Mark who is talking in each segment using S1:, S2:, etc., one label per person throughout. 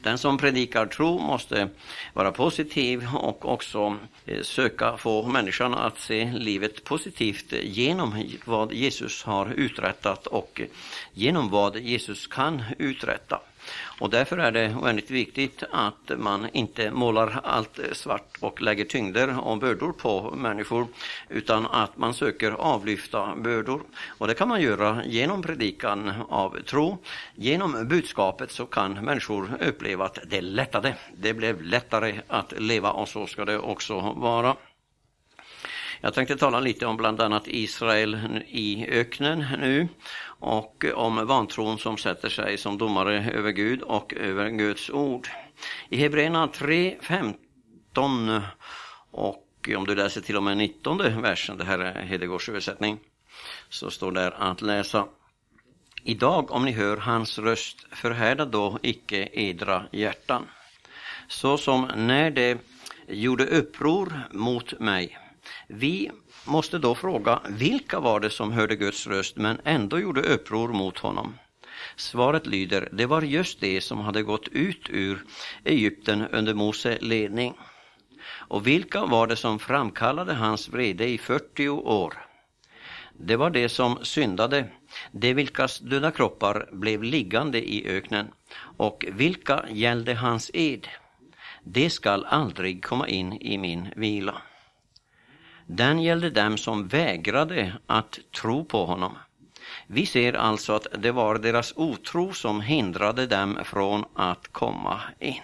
S1: Den som predikar tro måste vara positiv och också söka få människan att se livet positivt genom vad Jesus har uträttat och genom vad Jesus kan uträtta. Och därför är det väldigt viktigt att man inte målar allt svart och lägger tyngder och bördor på människor, utan att man söker avlyfta bördor. Och det kan man göra genom predikan av tro. Genom budskapet så kan människor uppleva att det lättade. Det blev lättare att leva, och så ska det också vara. Jag tänkte tala lite om bland annat Israel i öknen nu, och om vantron som sätter sig som domare över Gud och över Guds ord. I Hebreerna 3:15 och om du läser till och med 19:e versen, det här är Hedegårds översättning, så står där att läsa: Idag om ni hör hans röst, förhärda då icke edra hjärtan, så som när det gjorde uppror mot mig. Vi måste då fråga, vilka var det som hörde Guds röst men ändå gjorde uppror mot honom? Svaret lyder, det var just det som hade gått ut ur Egypten under Mose ledning. Och vilka var det som framkallade hans vrede i 40 år? Det var det som syndade, det vilkas döda kroppar blev liggande i öknen. Och vilka gällde hans ed? Det skall aldrig komma in i min vila. Den gällde dem som vägrade att tro på honom. Vi ser alltså att det var deras otro som hindrade dem från att komma in.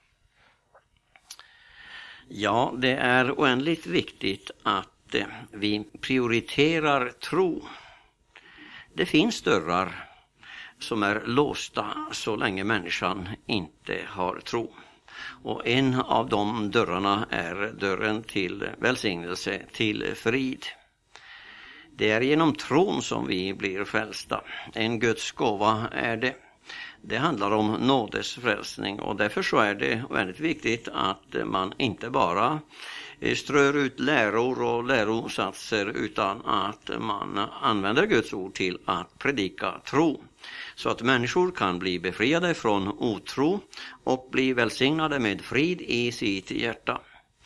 S1: Ja, det är oändligt viktigt att vi prioriterar tro. Det finns dörrar som är låsta så länge människan inte har tro. Och en av de dörrarna är dörren till välsignelse, till frid. Det är genom tron som vi blir frälsta. En Guds gåva är det. Det handlar om nådes frälsning, och därför så är det väldigt viktigt att man inte bara strör ut läror och lärosatser, utan att man använder Guds ord till att predika tro. Så att människor kan bli befriade från otro och bli välsignade med frid i sitt hjärta.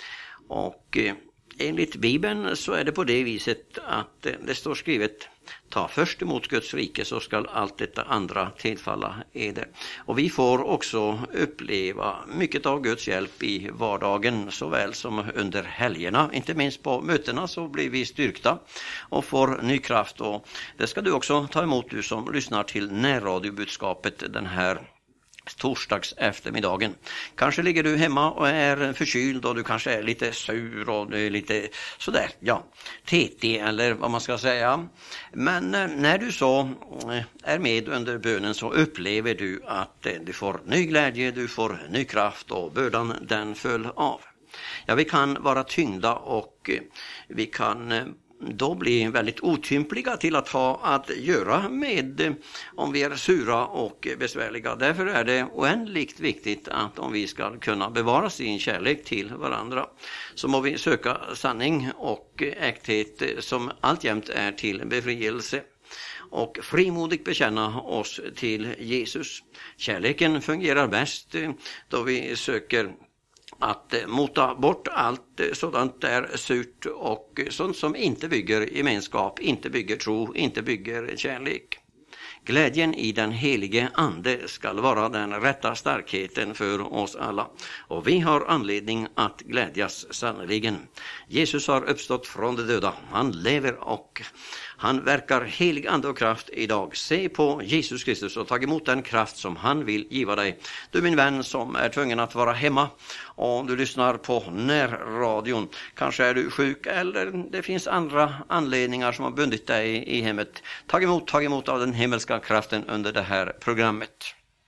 S1: Och enligt Bibeln så är det på det viset att det står skrivet: ta först emot Guds rike, så skall allt detta andra tillfalla eder. Och vi får också uppleva mycket av Guds hjälp i vardagen såväl som under helgerna. Inte minst på mötena så blir vi styrkta och får ny kraft. Och det ska du också ta emot, du som lyssnar till närradiobudskapet den här torsdags eftermiddagen. Kanske ligger du hemma och är förkyld, och du kanske är lite sur och du är lite sådär, ja, tetig eller vad man ska säga. Men när du så är med under bönen så upplever du att du får ny glädje, du får ny kraft, och bördan den föll av. Ja, vi kan vara tyngda och vi kan då blir väldigt otympliga till att ha att göra med om vi är sura och besvärliga. Därför är det oändligt viktigt att om vi ska kunna bevara sin kärlek till varandra, så må vi söka sanning och äkthet som alltjämt är till befrielse, och frimodigt bekänna oss till Jesus. Kärleken fungerar bäst då vi söker att mota bort allt sådant där surt och sånt som inte bygger gemenskap, inte bygger tro, inte bygger kärlek. Glädjen i den helige ande ska vara den rätta starkheten för oss alla. Och vi har anledning att glädjas sannoliken. Jesus har uppstått från de döda. Han lever och han verkar helig ande och kraft idag. Se på Jesus Kristus och tag emot den kraft som han vill giva dig. Du min vän som är tvungen att vara hemma och du lyssnar på närradion. Kanske är du sjuk eller det finns andra anledningar som har bundit dig i hemmet. Tag emot av den himmelska kraften under det här programmet.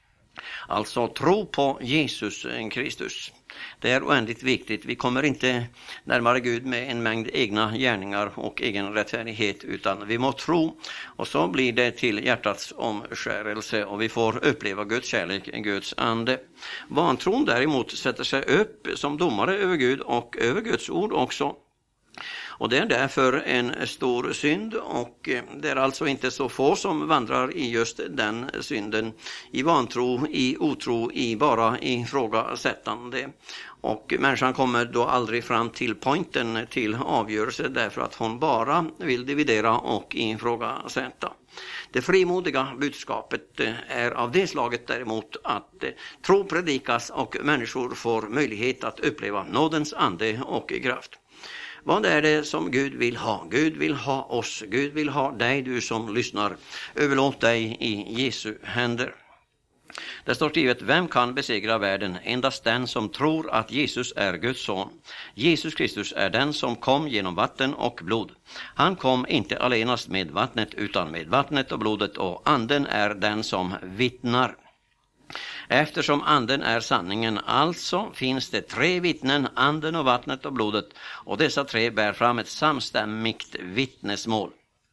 S1: Alltså tro på Jesus Kristus. Det är oändligt viktigt. Vi kommer inte närmare Gud med en mängd egna gärningar och egen rättfärdighet, utan vi må tro, och så blir det till hjärtats omskärelse och vi får uppleva Guds kärlek, Guds ande. Vantron däremot sätter sig upp som domare över Gud och över Guds ord också. Och det är därför en stor synd, och det är alltså inte så få som vandrar i just den synden, i vantro, i otro, i bara ifrågasättande. Och människan kommer då aldrig fram till pointen, till avgörelse, därför att hon bara vill dividera och ifrågasätta. Det frimodiga budskapet är av det slaget däremot att tro predikas och människor får möjlighet att uppleva nådens ande och kraft. Vad är det som Gud vill ha? Gud vill ha oss. Gud vill ha dig, du som lyssnar. Överlåt dig i Jesu händer. Det står skrivet: vem kan besegra världen? Endast den som tror att Jesus är Guds son. Jesus Kristus är den som kom genom vatten och blod. Han kom inte allenast med vattnet utan med vattnet och blodet, och anden är den som vittnar. Eftersom anden är sanningen, alltså finns det 3 vittnen, anden och vattnet och blodet, och dessa 3 bär fram ett samstämmigt vittnesmål.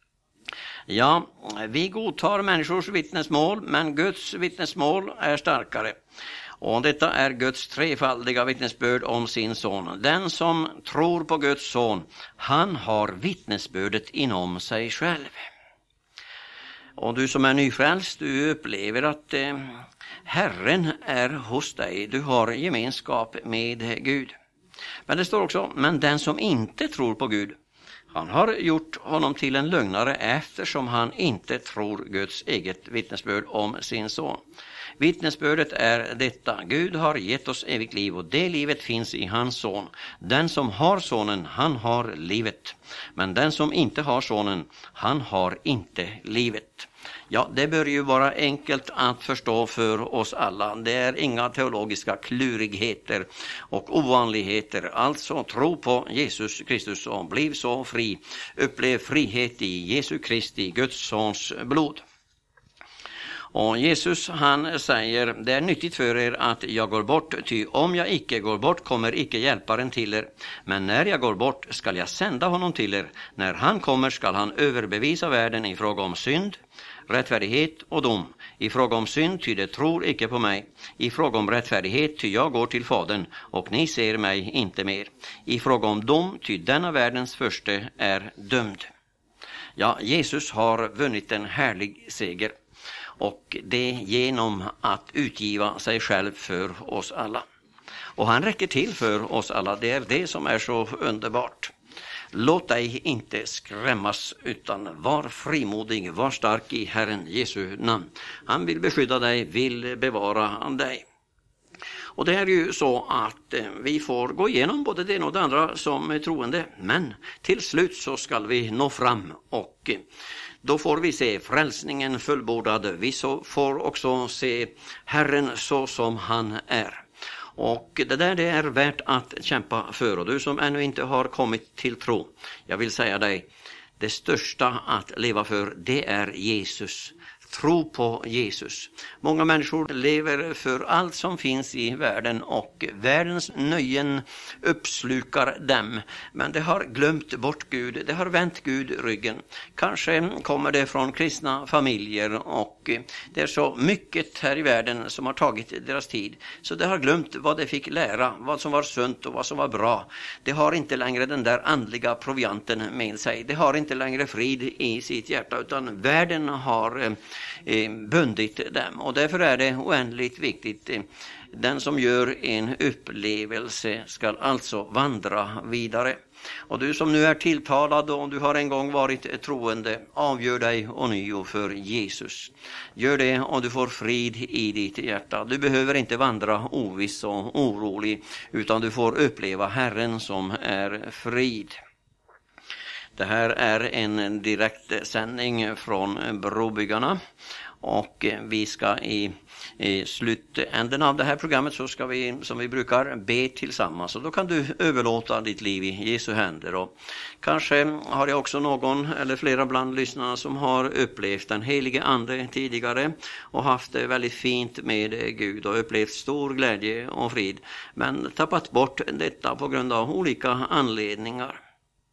S1: Ja, vi godtar människors vittnesmål, men Guds vittnesmål är starkare. Och detta är Guds trefaldiga vittnesbörd om sin son. Den som tror på Guds son, han har vittnesbördet inom sig själv. Och du som är nyfrälst, du upplever att Herren är hos dig. Du har gemenskap med Gud. Men det står också: men den som inte tror på Gud, han har gjort honom till en lögnare, eftersom han inte tror Guds eget vittnesbörd om sin son. Vittnesbördet är detta: Gud har gett oss evigt liv, och det livet finns i hans son. Den som har sonen, han har livet. Men den som inte har sonen, han har inte livet. Ja, det bör ju vara enkelt att förstå för oss alla. Det är inga teologiska klurigheter och ovanligheter. Alltså, tro på Jesus Kristus och bliv så fri. Upplev frihet i Jesu Kristi, Guds sons blod. Och Jesus, han säger: det är nyttigt för er att jag går bort, ty om jag icke går bort kommer icke hjälparen till er. Men när jag går bort skall jag sända honom till er. När han kommer skall han överbevisa världen i fråga om synd, rättfärdighet och dom. I fråga om synd, ty det tror icke på mig. I fråga om rättfärdighet, ty jag går till Fadern, och ni ser mig inte mer. I fråga om dom, ty denna världens förste är dömd. Ja, Jesus har vunnit en härlig seger. Och det genom att utgiva sig själv för oss alla. Och han räcker till för oss alla. Det är det som är så underbart. Låt dig inte skrämmas, utan var frimodig, var stark i Herren Jesu namn. Han vill beskydda dig, vill bevara dig. Och det är ju så att vi får gå igenom både det ena och det andra som troende. Men till slut så ska vi nå fram, och då får vi se frälsningen fullbordad. Vi får också se Herren så som han är. Och det där är värt att kämpa för. Och du som ännu inte har kommit till tro, jag vill säga dig, det största att leva för, det är Jesus. Tro på Jesus. Många människor lever för allt som finns i världen, och världens nöjen uppslukar dem. Men det har glömt bort Gud, det har vänt Gud ryggen. Kanske kommer det från kristna familjer, och det är så mycket här i världen som har tagit deras tid. Så det har glömt vad det fick lära, vad som var sunt och vad som var bra. Det har inte längre den där andliga provianten med sig. Det har inte längre frid i sitt hjärta, utan världen har bundit dem. Och därför är det oändligt viktigt. Den som gör en upplevelse ska alltså vandra vidare. Och du som nu är tilltalad och du har en gång varit troende, avgör dig ånyo för Jesus. Gör det och du får frid i ditt hjärta. Du behöver inte vandra oviss och orolig, utan du får uppleva Herren som är frid. Det här är en direkt sändning från Brobyggarna, och vi ska i slutänden av det här programmet så ska vi, som vi brukar, be tillsammans. Och då kan du överlåta ditt liv i Jesu händer. Och kanske har jag också någon eller flera bland lyssnarna som har upplevt den helige ande tidigare och haft det väldigt fint med Gud och upplevt stor glädje och frid, men tappat bort detta på grund av olika anledningar.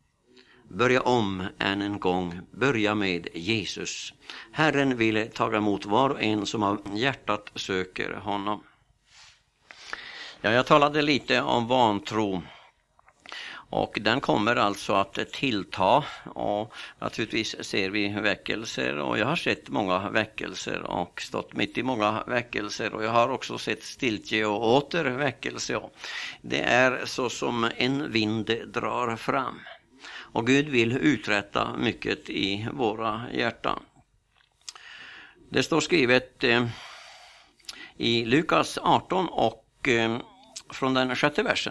S1: Börja om än en gång. Börja med Jesus. Herren vill ta emot var och en som av hjärtat söker honom. Ja, jag talade lite om vantro. Och den kommer alltså att tillta, och naturligtvis ser vi väckelser, och jag har sett många väckelser och stått mitt i många väckelser, och jag har också sett stiltje och åter väckelse. Det är så som en vind drar fram, och Gud vill uträtta mycket i våra hjärtan. Det står skrivet i Lukas 18 och från den 6:e versen.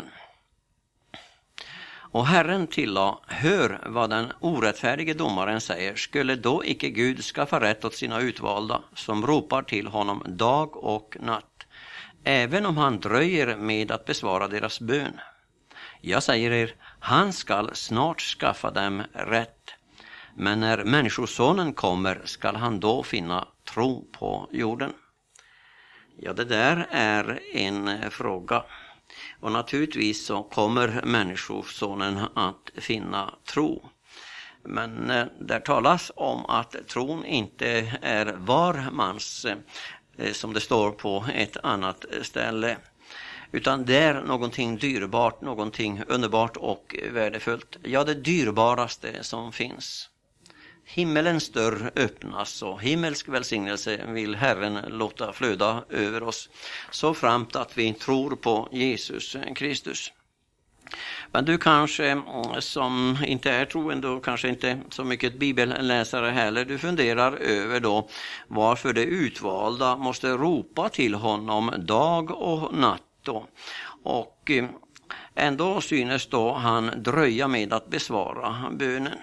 S1: Och Herren tillade, hör vad den orättfärdige domaren säger. Skulle då icke Gud skaffa rätt åt sina utvalda, som ropar till honom dag och natt, även om han dröjer med att besvara deras bön? Jag säger er, han skall snart skaffa dem rätt. Men när människosonen kommer skall han då finna tro på jorden. Ja, det där är en fråga. Och naturligtvis så kommer människosonen att finna tro. Men där talas om att tron inte är var mans, som det står på ett annat ställe. Utan det är någonting dyrbart, någonting underbart och värdefullt. Ja, det dyrbaraste som finns. Himmelens dörr öppnas och himmelsk välsignelse vill Herren låta flöda över oss, så framt att vi tror på Jesus Kristus. Men du kanske som inte är troende och kanske inte så mycket bibelläsare heller, du funderar över då varför de utvalda måste ropa till honom dag och natt då. Och ändå synes då han dröja med att besvara bönen.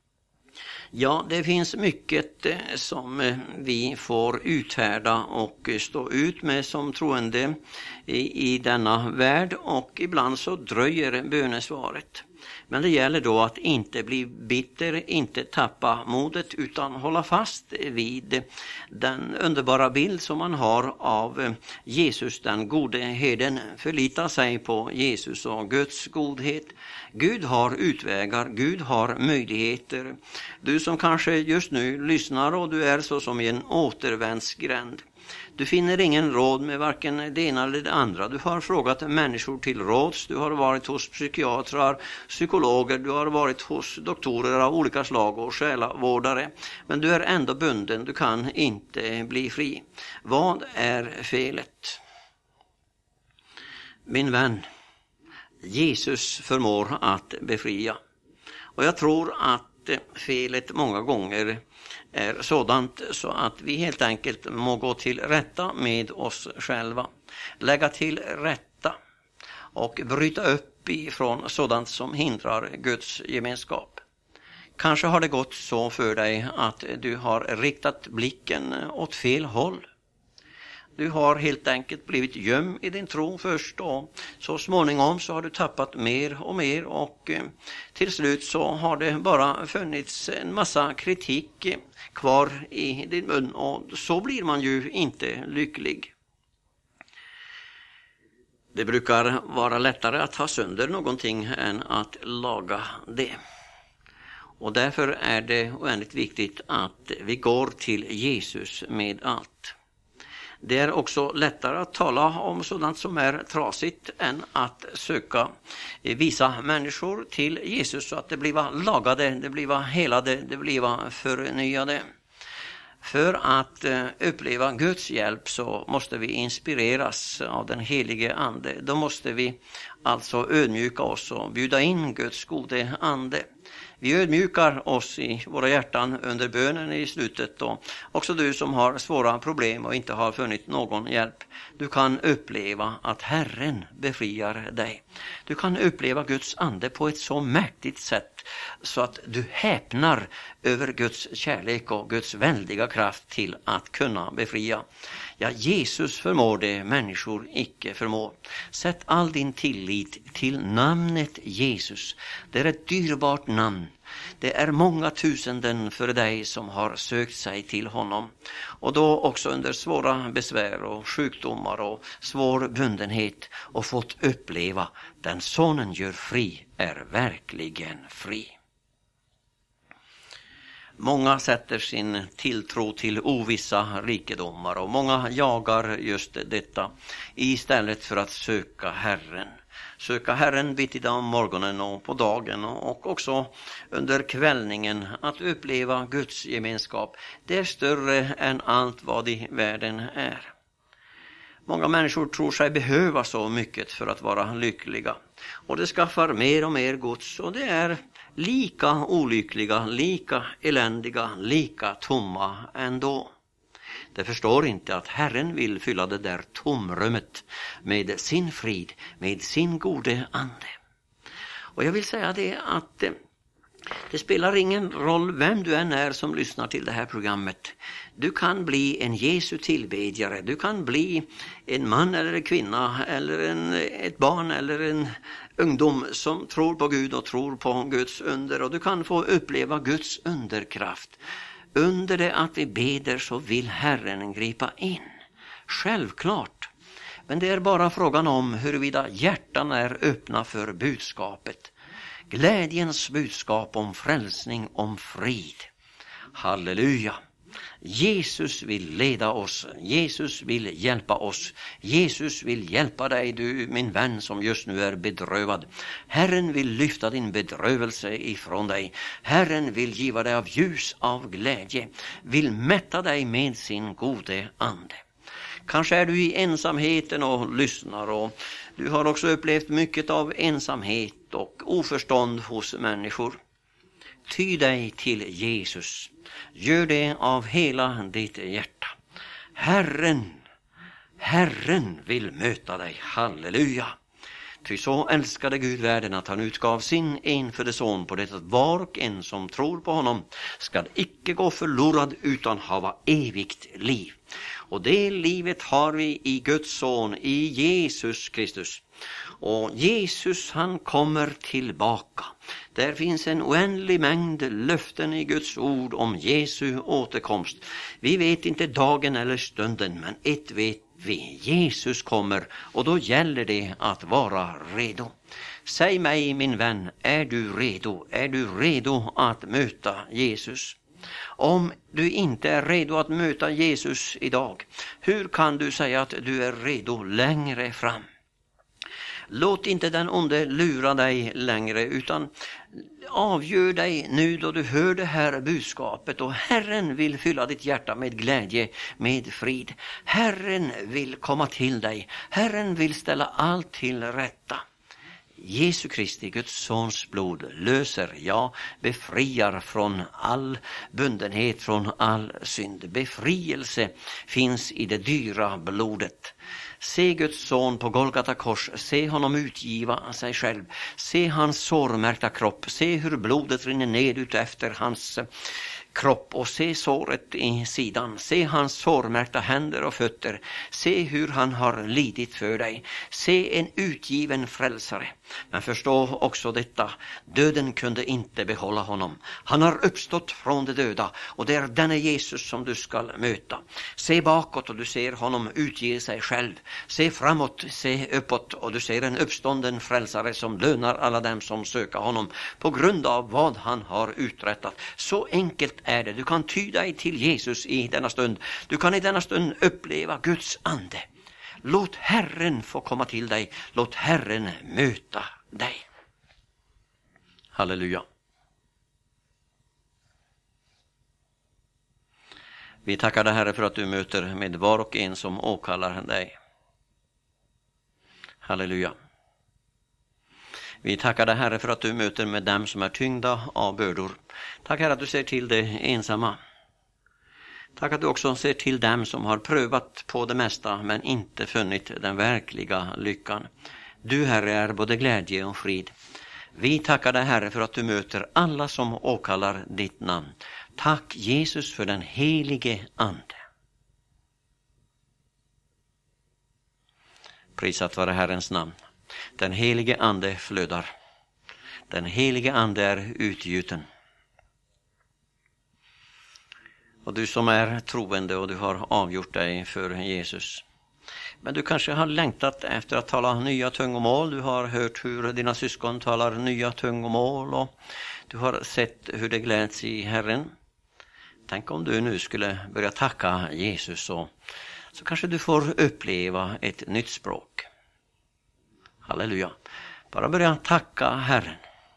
S1: Ja, det finns mycket som vi får uthärda och stå ut med som troende i denna värld, och ibland så dröjer bönesvaret. Men det gäller då att inte bli bitter, inte tappa modet, utan hålla fast vid den underbara bild som man har av Jesus, den gode herden. Förlita sig på Jesus och Guds godhet. Gud har utvägar, Gud har möjligheter. Du som kanske just nu lyssnar och du är så som i en återvändsgränd. Du finner ingen råd med varken det ena eller det andra. Du har frågat människor till råds. Du har varit hos psykiatrar, psykologer. Du har varit hos doktorer av olika slag och själavårdare. Men du är ändå bunden. Du kan inte bli fri. Vad är felet? Min vän, Jesus förmår att befria. Och jag tror att felet många gånger är sådant så att vi helt enkelt må gå till rätta med oss själva. Lägga till rätta och bryta upp ifrån sådant som hindrar Guds gemenskap. Kanske har det gått så för dig att du har riktat blicken åt fel håll. Du har helt enkelt blivit gömd i din tro först, och så småningom så har du tappat mer och mer, och till slut så har det bara funnits en massa kritik kvar i din mun, och så blir man ju inte lycklig. Det brukar vara lättare att ta sönder någonting än att laga det. Och därför är det oändligt viktigt att vi går till Jesus med allt. Det är också lättare att tala om sådant som är trasigt än att söka visa människor till Jesus så att det blir lagade, det blir helade, det blir förnyade. För att uppleva Guds hjälp så måste vi inspireras av den helige ande. Då måste vi alltså ödmjuka oss och bjuda in Guds gode ande. Vi ödmjukar oss i våra hjärtan under bönen i slutet då. Också du som har svåra problem och inte har funnit någon hjälp. Du kan uppleva att Herren befriar dig. Du kan uppleva Guds ande på ett så mäktigt sätt så att du häpnar över Guds kärlek och Guds väldiga kraft till att kunna befria. Ja, Jesus förmår det människor icke förmår. Sätt all din tillit till namnet Jesus. Det är ett dyrbart namn. Det är många tusenden för dig som har sökt sig till honom. Och då också under svåra besvär och sjukdomar och svår bundenhet, och fått uppleva den sonen gör fri är verkligen fri. Många sätter sin tilltro till ovissa rikedomar och många jagar just detta istället för att söka Herren. Söka Herren bittida om morgonen och på dagen och också under kvällningen, att uppleva Guds gemenskap. Det är större än allt vad i världen är. Många människor tror sig behöva så mycket för att vara lyckliga. Och det skaffar mer och mer gods, och det är lika olyckliga, lika eländiga, lika tomma ändå. De förstår inte att Herren vill fylla det där tomrummet med sin frid, med sin gode ande. Och jag vill säga det att det spelar ingen roll vem du än är som lyssnar till det här programmet. Du kan bli en Jesu tillbedjare, du kan bli en man eller en kvinna eller ett barn eller en ungdom som tror på Gud och tror på Guds under, och du kan få uppleva Guds underkraft. Under det att vi beder så vill Herren gripa in. Självklart. Men det är bara frågan om huruvida hjärtan är öppna för budskapet. Glädjens budskap om frälsning, om frid. Halleluja. Jesus vill leda oss. Jesus vill hjälpa oss. Jesus vill hjälpa dig, du min vän som just nu är bedrövad. Herren vill lyfta din bedrövelse ifrån dig. Herren vill giva dig av ljus, av glädje. Vill mätta dig med sin gode ande. Kanske är du i ensamheten och lyssnar, och du har också upplevt mycket av ensamhet och oförstånd hos människor. Ty dig till Jesus. Gör det av hela ditt hjärta. Herren vill möta dig. Halleluja. Ty så älskade Gud världen att han utgav sin enfödde son på det att var och en som tror på honom ska icke gå förlorad utan hava evigt liv. Och det livet har vi i Guds son, i Jesus Kristus. Och Jesus, han kommer tillbaka. Där finns en oändlig mängd löften i Guds ord om Jesu återkomst. Vi vet inte dagen eller stunden, men ett vet vi. Jesus kommer, och då gäller det att vara redo. Säg mig, min vän, är du redo? Är du redo att möta Jesus? Om du inte är redo att möta Jesus idag, hur kan du säga att du är redo längre fram? Låt inte den onde lura dig längre, utan avgör dig nu då du hör det här budskapet, och Herren vill fylla ditt hjärta med glädje, med frid. Herren vill komma till dig. Herren vill ställa allt till rätta. Jesu Kristi, Guds sons blod, löser, ja, befriar från all bundenhet, från all synd. Befrielse finns i det dyra blodet. Se Guds son på Golgata kors, se honom utgiva sig själv, se hans sårmärkta kropp, se hur blodet rinner ned ut efter hans kropp, och se såret i sidan, se hans sårmärkta händer och fötter, se hur han har lidit för dig, se en utgiven frälsare. Men förstå också detta, döden kunde inte behålla honom. Han har uppstått från de döda, och det är denne Jesus som du ska möta. Se bakåt och du ser honom utge sig själv. Se framåt, se uppåt, och du ser en uppstånden frälsare som lönar alla dem som söker honom på grund av vad han har uträttat. Så enkelt är det. Du kan tyda dig till Jesus i denna stund. Du kan i denna stund uppleva Guds ande. Låt Herren få komma till dig. Låt Herren möta dig. Halleluja. Vi tackar dig, Herre, för att du möter med var och en som åkallar dig. Halleluja. Vi tackar dig, Herre, för att du möter med dem som är tyngda av bördor. Tack, Herre, att du ser till det ensamma. Tack att du också ser till dem som har prövat på det mesta men inte funnit den verkliga lyckan. Du, Herre, är både glädje och frid. Vi tackar dig, Herre, för att du möter alla som åkallar ditt namn. Tack, Jesus, för den helige ande. Prisat vare Herrens namn. Den helige ande flödar. Den helige ande är utgjuten. Och du som är troende och du har avgjort dig för Jesus. Men du kanske har längtat efter att tala nya tungomål. Du har hört hur dina syskon talar nya tungomål, och du har sett hur det gläds i Herren. Tänk om du nu skulle börja tacka Jesus, så kanske du får uppleva ett nytt språk. Halleluja. Bara börja tacka Herren.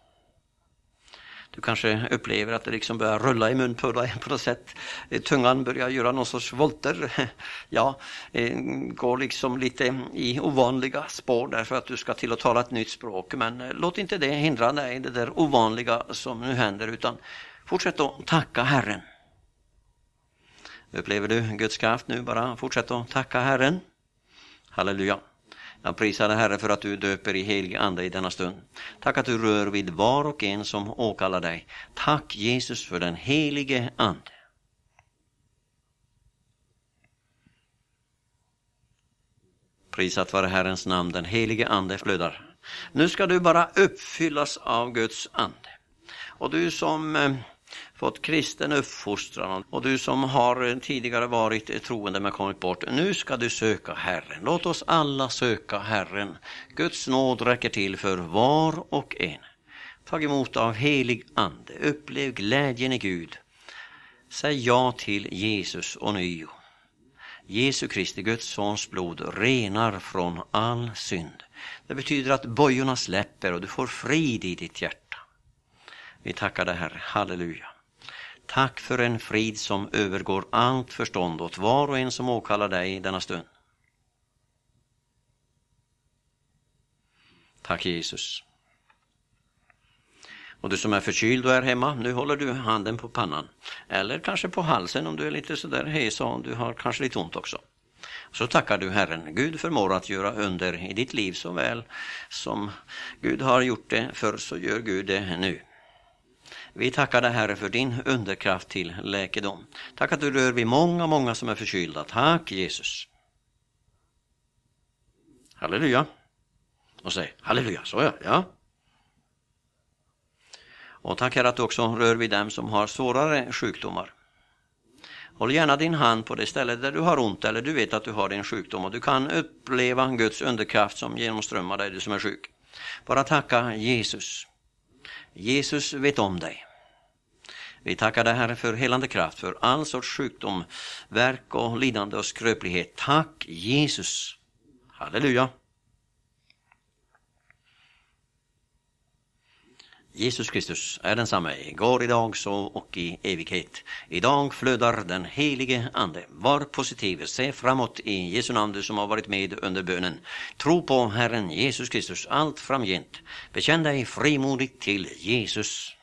S1: Du kanske upplever att det liksom börjar rulla i mun på dig på något sätt. Tungan börjar göra någon sorts volter. Ja, går liksom lite i ovanliga spår därför att du ska till att tala ett nytt språk. Men låt inte det hindra dig, det där ovanliga som nu händer, utan fortsätt att tacka Herren. Upplever du Guds kraft nu? Bara fortsätt att tacka Herren. Halleluja. Jag prisar dig, Herre, för att du döper i helig ande i denna stund. Tack att du rör vid var och en som åkallar dig. Tack Jesus för den helige ande. Prisat vare Herrens namn, den helige ande flödar. Nu ska du bara uppfyllas av Guds ande. Och du som fått kristen uppfostran, och du som har tidigare varit troende men kommit bort, nu ska du söka Herren. Låt oss alla söka Herren. Guds nåd räcker till för var och en. Tag emot av helig ande, upplev glädjen i Gud. Säg ja till Jesus ånyo. Jesu Kristi, Guds sons blod, renar från all synd. Det betyder att bojorna släpper och du får frid i ditt hjärta. Vi tackar dig, Herre. Halleluja. Tack för en frid som övergår allt förstånd åt var och en som åkallar dig denna stund. Tack Jesus. Och du som är förkyld och är hemma, nu håller du handen på pannan. Eller kanske på halsen om du är lite sådär hes och du har kanske lite ont också. Så tackar du Herren. Gud förmår att göra under i ditt liv så väl som Gud har gjort det förr, så gör Gud det nu. Vi tackar dig, Herre, för din underkraft till läkedom. Tack att du rör vid många som är förkylda. Tack Jesus. Halleluja. Och säg halleluja, så ja. Och tack Herre att du också rör vid dem som har svårare sjukdomar. Håll gärna din hand på det stället där du har ont, eller du vet att du har en sjukdom, och du kan uppleva Guds underkraft som genomströmmar dig, du som är sjuk. Bara tacka Jesus. Jesus vet om dig. Vi tackar dig, Herre, för helande kraft, för all sorts sjukdom, värk och lidande och skröplighet. Tack Jesus. Halleluja. Jesus Kristus är densamme, igår, idag så och i evighet. Idag flödar den helige ande. Var positiv, se framåt i Jesu namn, du som har varit med under bönen. Tro på Herren Jesus Kristus allt framgent. Bekänn dig frimodigt till Jesus.